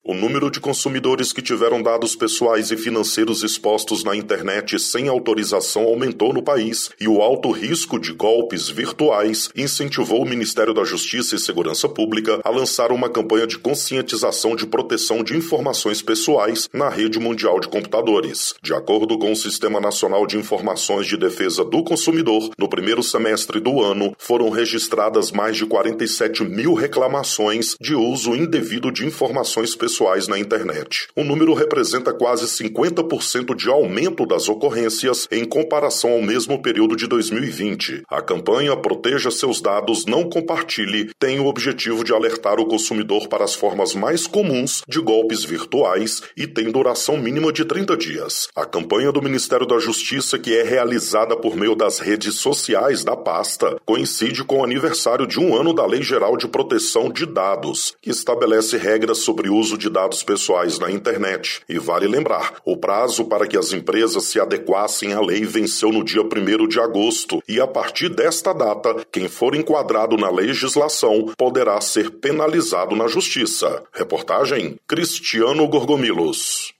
O número de consumidores que tiveram dados pessoais e financeiros expostos na internet sem autorização aumentou no país e o alto risco de golpes virtuais incentivou o Ministério da Justiça e Segurança Pública a lançar uma campanha de conscientização de proteção de informações pessoais na rede mundial de computadores. De acordo com o Sistema Nacional de Informações de Defesa do Consumidor, no primeiro semestre do ano foram registradas mais de 47 mil reclamações de uso indevido de informações pessoais na internet. O número representa quase 50% de aumento das ocorrências em comparação ao mesmo período de 2020. A campanha Proteja Seus Dados, Não Compartilhe tem o objetivo de alertar o consumidor para as formas mais comuns de golpes virtuais e tem duração mínima de 30 dias. A campanha do Ministério da Justiça, que é realizada por meio das redes sociais da pasta, coincide com o aniversário de um ano da Lei Geral de Proteção de Dados, que estabelece regras sobre o uso de dados pessoais na internet. E vale lembrar, o prazo para que as empresas se adequassem à lei venceu no dia 1º de agosto e, a partir desta data, quem for enquadrado na legislação poderá ser penalizado na justiça. Reportagem Cristiano Gorgomilos.